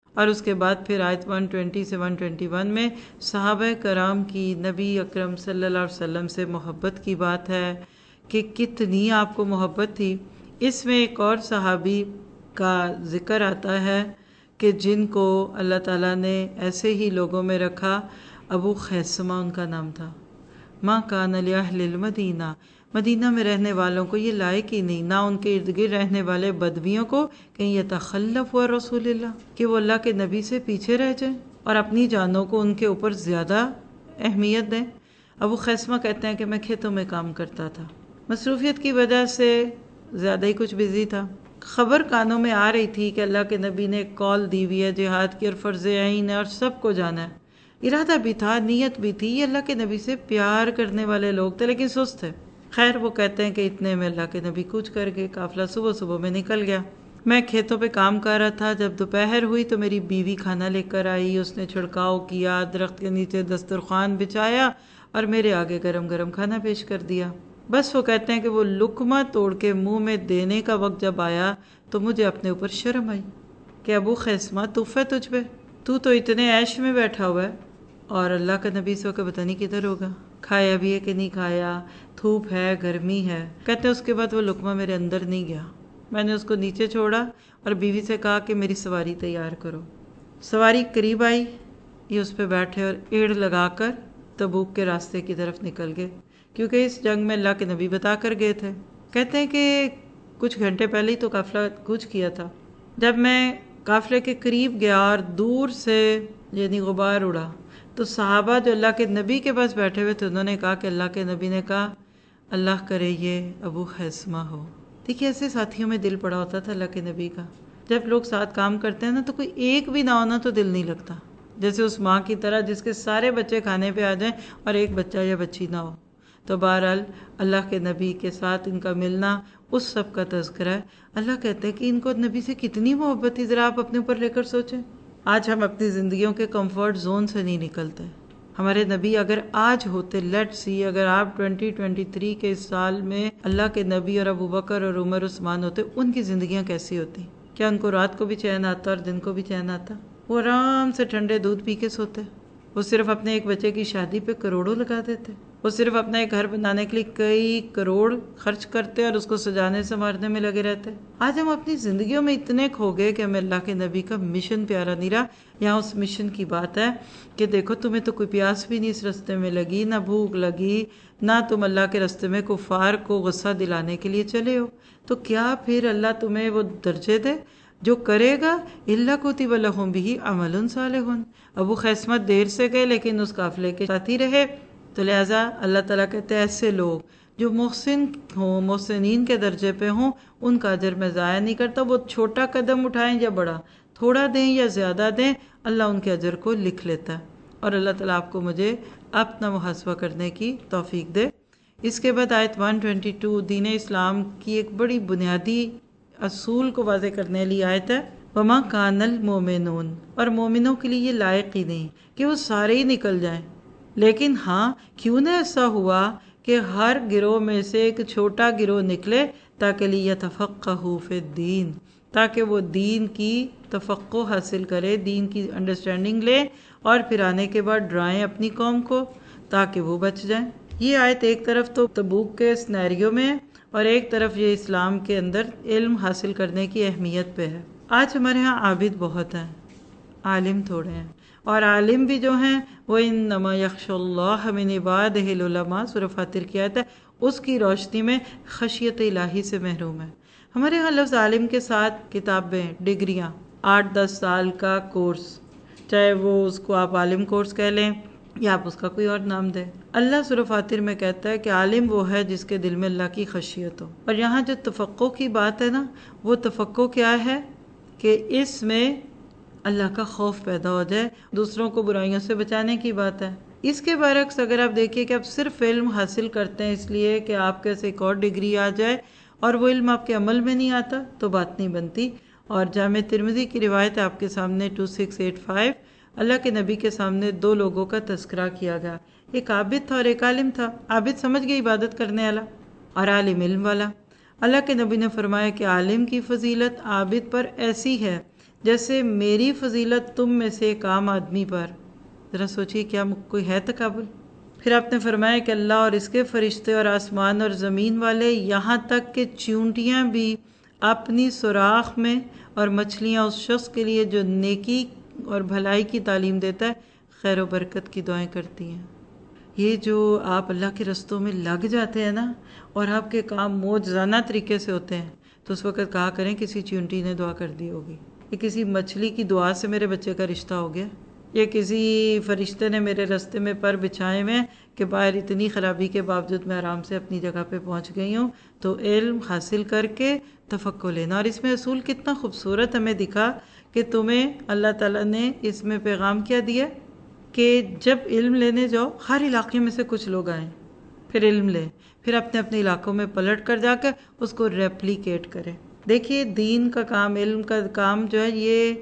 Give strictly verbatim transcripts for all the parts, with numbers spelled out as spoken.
اور اس کے بعد پھر آیت ایک سو بیس سے ایک سو اکیس میں صحابہ کرام کی نبی اکرم صلی اللہ علیہ وسلم سے محبت کی بات ہے کہ کتنی آپ کو محبت تھی۔ اس میں ایک اور صحابی کا ذکر آتا ہے کہ جن کو اللہ تعالیٰ نے ایسے ہی لوگوں میں رکھا، ابو خیثمہ ان کا نام تھا۔ ماں کان لأہل المدینہ، مدینہ میں رہنے والوں کو یہ لائق ہی نہیں، نہ ان کے ارد گرد رہنے والے بدویوں کو کہیں یتخلف و رسول اللہ، کہ وہ اللہ کے نبی سے پیچھے رہ جائیں اور اپنی جانوں کو ان کے اوپر زیادہ اہمیت دیں۔ ابو خیثمہ کہتے ہیں کہ میں کھیتوں میں کام کرتا تھا، مصروفیت کی وجہ سے زیادہ ہی کچھ بزی تھا۔ خبر کانوں میں آ رہی تھی کہ اللہ کے نبی نے کال دی ہوئی ہے جہاد کی اور فرض عین ہے اور سب کو جانا ہے۔ ارادہ بھی تھا، نیت بھی تھی، یہ اللہ کے نبی سے پیار کرنے والے لوگ تھے لیکن سست تھے۔ خیر وہ کہتے ہیں کہ اتنے میں اللہ کے نبی کوچ کر گئے، قافلہ صبح صبح میں نکل گیا۔ میں کھیتوں پہ کام کر رہا تھا، جب دوپہر ہوئی تو میری بیوی کھانا لے کر آئی، اس نے چھڑکاؤ کیا، درخت کے نیچے دسترخوان بچھایا اور میرے آگے گرم گرم کھانا پیش کر دیا۔ بس وہ کہتے ہیں کہ وہ لقمہ توڑ کے منہ میں دینے کا وقت جب آیا تو مجھے اپنے اوپر شرم آئی کہ ابو خیثمہ تف ہے تجھ پہ، تو تو اتنے عیش میں بیٹھا ہوا ہے اور اللہ کا نبی اس وقت پتہ نہیں کدھر ہوگا، کھایا بھی ہے کہ نہیں کھایا، دھوپ ہے، گرمی ہے۔ کہتے ہیں اس کے بعد وہ لقمہ میرے اندر نہیں گیا، میں نے اس کو نیچے چھوڑا اور بیوی سے کہا کہ میری سواری تیار کرو۔ سواری قریب آئی، یہ اس پہ بیٹھے اور ایڑ لگا کر تبوک کے راستے کی طرف نکل گئے، کیونکہ اس جنگ میں اللہ کے نبی بتا کر گئے تھے۔ کہتے ہیں کہ کچھ گھنٹے پہلے ہی تو قافلہ کوچ کیا تھا۔ جب میں قافلے کے قریب گیا اور دور سے یعنی غبار اڑا تو صحابہ جو اللہ کے نبی کے پاس بیٹھے ہوئے تھے انہوں نے کہا کہ اللہ کے نبی نے کہا اللہ کرے یہ ابو خیثمہ ہو۔ دیکھیے ایسے ساتھیوں میں دل پڑا ہوتا تھا اللہ کے نبی کا۔ جب لوگ ساتھ کام کرتے ہیں نا تو کوئی ایک بھی نہ ہونا تو دل نہیں لگتا، جیسے اس ماں کی طرح جس کے سارے بچے کھانے پہ آ جائیں اور ایک بچہ یا بچی نہ ہو۔ تو بہرحال اللہ کے نبی کے ساتھ ان کا ملنا اس سب کا تذکرہ ہے۔ اللہ کہتے ہیں کہ ان کو نبی سے کتنی محبت تھی، ذرا آپ اپنے اوپر لے کر سوچیں۔ آج ہم اپنی زندگیوں کے کمفرٹ زون سے نہیں نکلتے۔ ہمارے نبی اگر آج ہوتے، لیٹ سی اگر آپ ٹوئنٹی ٹوئنٹی تھری کے اس سال میں اللہ کے نبی اور ابو بکر اور عمر عثمان ہوتے، ان کی زندگیاں کیسی ہوتی؟ کیا ان کو رات کو بھی چین آتا اور دن کو بھی چین آتا؟ وہ آرام سے ٹھنڈے دودھ پی کے سوتے، وہ صرف اپنے ایک بچے کی شادی پہ کروڑوں لگا دیتے، وہ صرف اپنا ایک گھر بنانے کے لیے کئی کروڑ خرچ کرتے اور اس کو سجانے سنوارنے میں لگے رہتے۔ آج ہم اپنی زندگیوں میں اتنے کھو گئے کہ ہمیں اللہ کے نبی کا مشن پیارا نہیں رہا۔ یہاں اس مشن کی بات ہے کہ دیکھو تمہیں تو کوئی پیاس بھی نہیں اس رستے میں لگی، نہ بھوک لگی، نہ تم اللہ کے رستے میں کفار کو غصہ دلانے کے لیے چلے ہو، تو کیا پھر اللہ تمہیں وہ درجے دے جو کرے گا اللہ کتب لہم بہ عمل صالح۔ ابو خیثمہ دیر سے گئے لیکن اس قافلے کے ساتھ ہی رہے، تو لہٰذا اللہ تعالیٰ کہتے ہیں ایسے لوگ جو محسن ہوں، محسنین کے درجے پہ ہوں، ان کا اجر میں ضائع نہیں کرتا۔ وہ چھوٹا قدم اٹھائیں یا بڑا، تھوڑا دیں یا زیادہ دیں، اللہ ان کے اجر کو لکھ لیتا ہے۔ اور اللہ تعالیٰ آپ کو مجھے اپنا محاسبہ کرنے کی توفیق دے۔ اس کے بعد آیت ایک سو بائیس دین اسلام کی ایک بڑی بنیادی اصول کو واضح کرنے والی آیت ہے، وَمَا كَانَ الْمُؤْمِنُونَ، اور مومنوں کے لیے یہ لائق ہی نہیں کہ وہ سارے ہی نکل جائیں، لیکن ہاں کیوں نہ ایسا ہوا کہ ہر گروہ میں سے ایک چھوٹا گروہ نکلے تاکہ لِيَتَفَقَّهُوا فِي الدِّينِ، تاکہ وہ دین کی تفقہ حاصل کرے، دین کی انڈرسٹینڈنگ لے اور پھر آنے کے بعد ڈرائیں اپنی قوم کو تاکہ وہ بچ جائیں۔ یہ آیت ایک طرف تو تبوک کے سینیریو میں ہے اور ایک طرف یہ اسلام کے اندر علم حاصل کرنے کی اہمیت پہ ہے۔ آج ہمارے ہاں عابد بہت ہیں، عالم تھوڑے ہیں، اور عالم بھی جو ہیں وہ انما یخشی اللہ من عبادہ العلماء، سورہ فاتر کی آیت ہے، اس کی روشنی میں خشیت الہی سے محروم ہے۔ ہمارے ہاں لفظ عالم کے ساتھ کتابیں، ڈگریاں، آٹھ دس سال کا کورس، چاہے وہ اس کو آپ عالم کورس کہہ لیں یا آپ اس کا کوئی اور نام دیں۔ اللہ سورہ فاتر میں کہتا ہے کہ عالم وہ ہے جس کے دل میں اللہ کی خشیت ہو۔ اور یہاں جو تفقہ کی بات ہے نا، وہ تفقہ کیا ہے کہ اس میں اللہ کا خوف پیدا ہو جائے، دوسروں کو برائیوں سے بچانے کی بات ہے۔ اس کے برعکس اگر آپ دیکھیے کہ آپ صرف علم حاصل کرتے ہیں اس لیے کہ آپ کے ایک اور ڈگری آ جائے اور وہ علم آپ کے عمل میں نہیں آتا تو بات نہیں بنتی۔ اور جامع ترمذی کی روایت ہے آپ کے سامنے دو ہزار چھ سو پچاسی، اللہ کے نبی کے سامنے دو لوگوں کا تذکرہ کیا گیا، ایک عابد تھا اور ایک عالم تھا۔ عابد سمجھ گئے عبادت کرنے والا، اور عالم علم والا۔ اللہ کے نبی نے فرمایا کہ عالم کی فضیلت عابد پر ایسی ہے جیسے میری فضیلت تم میں سے ایک عام آدمی پر. ذرا سوچیے کیا کوئی ہے تکابر؟ پھر آپ نے فرمایا کہ اللہ اور اس کے فرشتے اور آسمان اور زمین والے، یہاں تک کہ چیونٹیاں بھی اپنی سوراخ میں، اور مچھلیاں اس شخص کے لیے جو نیکی اور بھلائی کی تعلیم دیتا ہے، خیر و برکت کی دعائیں کرتی ہیں. یہ جو آپ اللہ کے رستوں میں لگ جاتے ہیں نا، اور آپ کے کام معجزانہ طریقے سے ہوتے ہیں، تو اس وقت کہا کریں کسی چیونٹی نے دعا کر دی ہوگی، یہ کسی مچھلی کی دعا سے میرے بچے کا رشتہ ہو گیا، یہ کسی فرشتے نے میرے راستے میں پر بچھائے ہوئے کہ باہر اتنی خرابی کے باوجود میں آرام سے اپنی جگہ پہ پہنچ گئی ہوں. تو علم حاصل کر کے تفقہ لینا. اور اس میں اصول کتنا خوبصورت ہمیں دکھا کہ تمہیں اللہ تعالیٰ نے اس میں پیغام کیا دیا کہ جب علم لینے جاؤ، ہر علاقے میں سے کچھ لوگ آئیں، پھر علم لیں، پھر اپنے اپنے علاقوں میں پلٹ کر جا کر اس کو ریپلیکیٹ کریں. دیکھیے دین کا کام، علم کا کام جو ہے یہ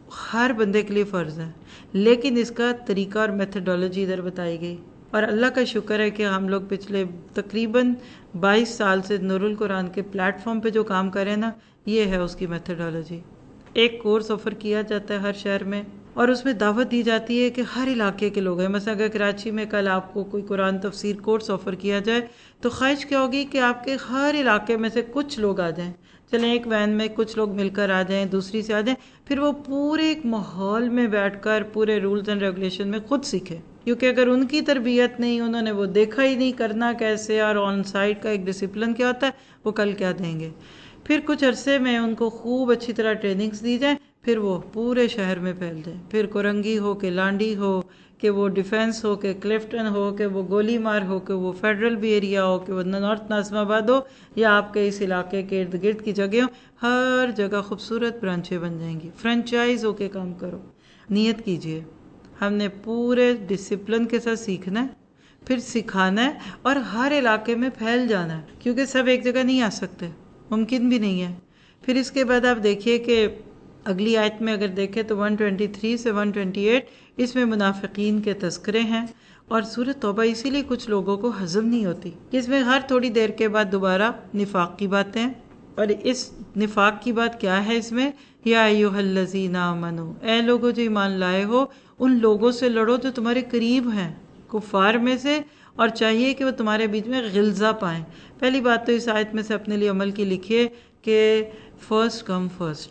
ہر بندے کے لیے فرض ہے، لیکن اس کا طریقہ اور میتھڈالوجی ادھر بتائی گئی. اور اللہ کا شکر ہے کہ ہم لوگ پچھلے تقریباً بائیس سال سے نور القرآن کے پلیٹ فارم پہ جو کام کریں نا، یہ ہے اس کی میتھڈالوجی. ایک کورس آفر کیا جاتا ہے ہر شہر میں، اور اس میں دعوت دی جاتی ہے کہ ہر علاقے کے لوگ ہیں. مثلا اگر کراچی میں کل آپ کو کوئی قرآن تفسیر کورس آفر کیا جائے تو خواہش کیا ہوگی کہ آپ کے ہر علاقے میں سے کچھ لوگ آ جائیں. چلیں ایک وین میں کچھ لوگ مل کر آ جائیں، دوسری سے آ جائیں، پھر وہ پورے ایک ماحول میں بیٹھ کر پورے رولز اینڈ ریگولیشن میں خود سیکھیں. کیونکہ اگر ان کی تربیت نہیں، انہوں نے وہ دیکھا ہی نہیں کرنا کیسے اور آن سائٹ کا ایک ڈسپلن کیا ہوتا ہے، وہ کل کیا دیں گے. پھر کچھ عرصے میں ان کو خوب اچھی طرح ٹریننگز دی جائیں، پھر وہ پورے شہر میں پھیل جائیں. پھر کورنگی ہو کہ لانڈی ہو کہ وہ ڈیفینس ہو کہ کلفٹن ہو کہ وہ گولی مار ہو کہ وہ فیڈرل بھی ایریا ہو کہ وہ نارتھ ناظم آباد ہو یا آپ کے اس علاقے کے ارد گرد کی جگہ ہو، ہر جگہ خوبصورت برانچیں بن جائیں گی. فرنچائز ہو کے کام کرو. نیت کیجئے ہم نے پورے ڈسپلن کے ساتھ سیکھنا ہے، پھر سکھانا ہے اور ہر علاقے میں پھیل جانا ہے، کیونکہ سب ایک جگہ نہیں آ سکتے، ممکن بھی نہیں ہے. پھر اس کے بعد آپ دیکھیے کہ اگلی آیت میں اگر دیکھیں تو ایک سو تیئیس سے ایک سو اٹھائیس اس میں منافقین کے تذکرے ہیں. اور سورۃ توبہ اسی لیے کچھ لوگوں کو ہضم نہیں ہوتی، اس میں ہر تھوڑی دیر کے بعد دوبارہ نفاق کی باتیں. اور اس نفاق کی بات کیا ہے اس میں؟ یا ایھا الذین آمنو، اے لوگوں جو ایمان لائے ہو، ان لوگوں سے لڑو جو تمہارے قریب ہیں کفار میں سے، اور چاہیے کہ وہ تمہارے بیچ میں غلظہ پائیں. پہلی بات تو اس آیت میں سے اپنے لیے عمل کی لکھیے کہ فرسٹ کم فرسٹ،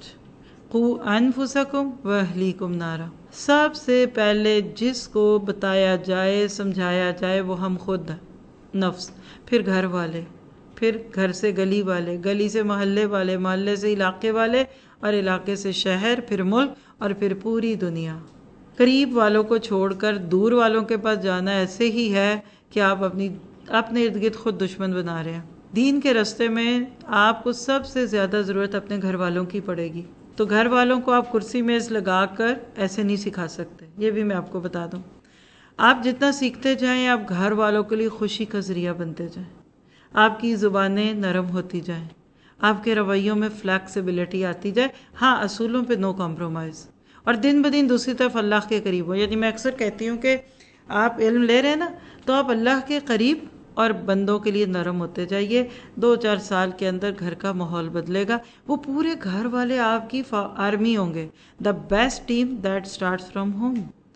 قوا انفسکم واہلیکم نارا. سب سے پہلے جس کو بتایا جائے، سمجھایا جائے، وہ ہم خود ہیں، نفس، پھر گھر والے، پھر گھر سے گلی والے، گلی سے محلے والے، محلے سے علاقے والے، اور علاقے سے شہر، پھر ملک، اور پھر پوری دنیا. قریب والوں کو چھوڑ کر دور والوں کے پاس جانا ایسے ہی ہے کہ آپ اپنی اپنے ارد گرد خود دشمن بنا رہے ہیں. دین کے راستے میں آپ کو سب سے زیادہ ضرورت اپنے گھر والوں کی پڑے گی. تو گھر والوں کو آپ کرسی میز لگا کر ایسے نہیں سکھا سکتے، یہ بھی میں آپ کو بتا دوں. آپ جتنا سیکھتے جائیں، آپ گھر والوں کے لیے خوشی کا ذریعہ بنتے جائیں، آپ کی زبانیں نرم ہوتی جائیں، آپ کے رویوں میں فلیکسیبلٹی آتی جائے. ہاں، اصولوں پہ نو کمپرومائز، اور دن بدن دوسری طرف اللہ کے قریب ہو. یعنی میں اکثر کہتی ہوں کہ آپ علم لے رہے ہیں نا، تو آپ اللہ کے قریب اور بندوں کے لیے نرم ہوتے جائیے. دو چار سال کے اندر گھر کا ماحول بدلے گا، وہ پورے گھر والے آپ کی آرمی ہوں گے. The best team that starts from home.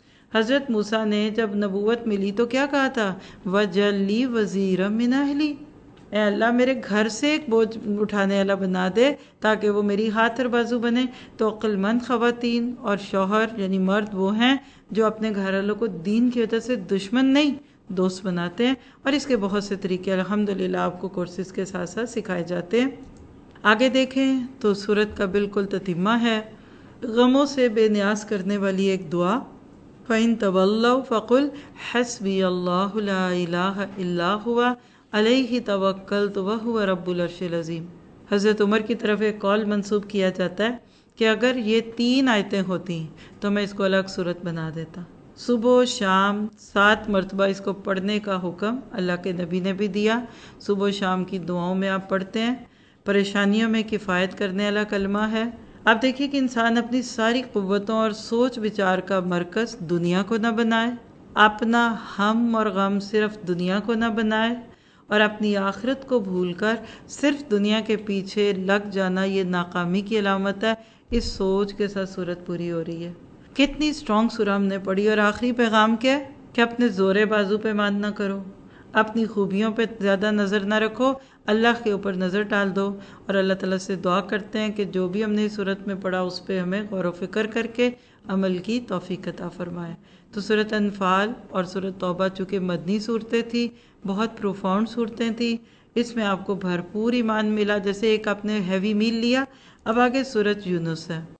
حضرت موسیٰ نے جب نبوت ملی تو کیا کہا تھا؟ وَاجْعَل لِّی وَزِيرًا مِّنْ أَهْلِي، اے اللہ میرے گھر سے ایک بوجھ اٹھانے والا بنا دے تاکہ وہ میری ہاتھ اور بازو بنے. تو عقل مند خواتین اور شوہر یعنی مرد وہ ہیں جو اپنے گھر والوں کو دین کی وجہ سے دشمن نہیں، دوست بناتے ہیں. اور اس کے بہت سے طریقے الحمدللہ آپ کو کورسز کے ساتھ ساتھ سکھائے جاتے ہیں. آگے دیکھیں تو سورت کا بالکل تتمہ ہے، غموں سے بے نیاز کرنے والی ایک دعا. فَإِن تَوَلَّوْا فَقُلْ حَسْبِيَ اللَّهُ لَا إِلَٰهَ إِلَّا هُوَ عَلَيْهِ تَوَكَّلْتُ وَهُوَ رَبُّ الْعَرْشِ الْعَظِيمِ. حضرت عمر کی طرف ایک قول منسوب کیا جاتا ہے کہ اگر یہ تین آیتیں ہوتی تو میں اس کو الگ صورت بنا دیتا. صبح و شام سات مرتبہ اس کو پڑھنے کا حکم اللہ کے نبی نے بھی دیا. صبح و شام کی دعاؤں میں آپ پڑھتے ہیں. پریشانیوں میں کفایت کرنے والا کلمہ ہے. آپ دیکھیے کہ انسان اپنی ساری قوتوں اور سوچ بچار کا مرکز دنیا کو نہ بنائے، اپنا ہم اور غم صرف دنیا کو نہ بنائے، اور اپنی آخرت کو بھول کر صرف دنیا کے پیچھے لگ جانا یہ ناکامی کی علامت ہے. اس سوچ کے ساتھ صورت پوری ہو رہی ہے۔ کتنی سٹرونگ سورہ ہم نے پڑھی، اور آخری پیغام کیا ہے کہ اپنے زورے بازو پہ مان نہ کرو، اپنی خوبیوں پہ زیادہ نظر نہ رکھو، اللہ کے اوپر نظر ڈال دو، اور اللہ تعالیٰ سے دعا کرتے ہیں کہ جو بھی ہم نے اس صورت میں پڑھا اس پہ ہمیں غور و فکر کر کے عمل کی توفیق عطا فرمائے۔ تو سورۃ انفال اور سورۃ توبہ چونکہ مدنی صورتیں تھیں، بہت پروفاؤنڈ صورتیں تھیں، اس میں آپ کو بھرپور ایمان ملا، جیسے ایک آپ نے ہیوی میل لیا۔ اب آگے سورۃ یونس ہے۔